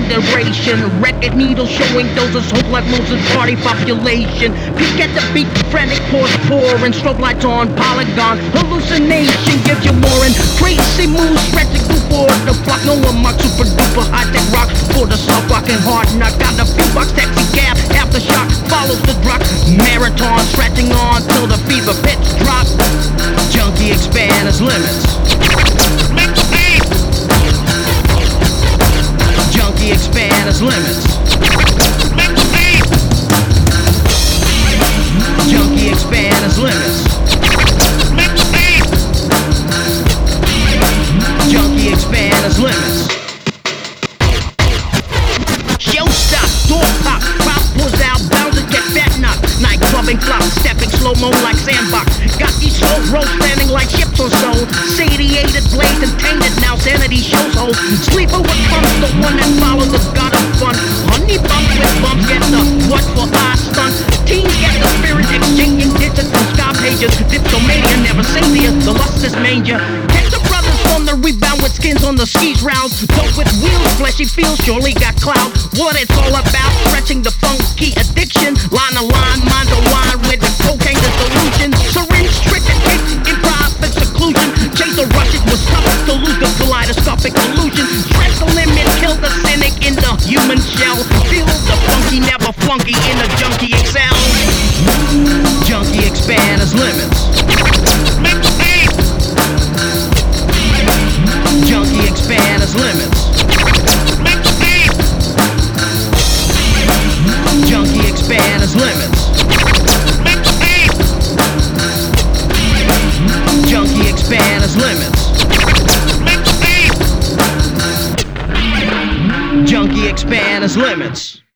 iteration. Record needle showing doses, hope like Moses party population. Peek at the beat, frantic pause pouring, strobe lights on, polygon. Hallucination gives you more and crazy moves, stretching before the block. No one marks super duper high tech rock for the soft rockin' hard knock. Got the beatbox, taxi cab, aftershock follows the drop. Marathon stretching on till the fever pitch drop. Junkie expand his limits. Junkie expand his limits. Junkie expand his limits. Junkie expand his limits. Show stop, door pop, crowd pulls out, bound to get fat knocked. Night clubbing flop, stepping slow-mo like sandbox. Got these slow roads standing like ships or so. Satiated blades and tainted now, sanity shows hope. Sleeper what comes, the one that follows the god of fun. Honey bump with bump, get the what for eye stunt. Teens get the spirit, exchanging digits from sky pages. Dipsomania, never savior, the lust is major. Catch the brothers on the rebound with skins on the skis rounds. Dope with wheels, fleshy feels, surely got clout. What it's all about, stretching the funky addiction. Line to line, mind to wine with the cocaine the solution. Syringe, trick and kick, improv and seclusion. Chase or rush it was tough to lose the kaleidoscopic illusion. Stretch the limit, kill the cynic in the human shell. Feel the funky, never flunky in the junkie excel. Junkie expand his limits. Junkie expand his limits. Junkie expand his limits. Junkie expand his limits. Junkie expand his limits.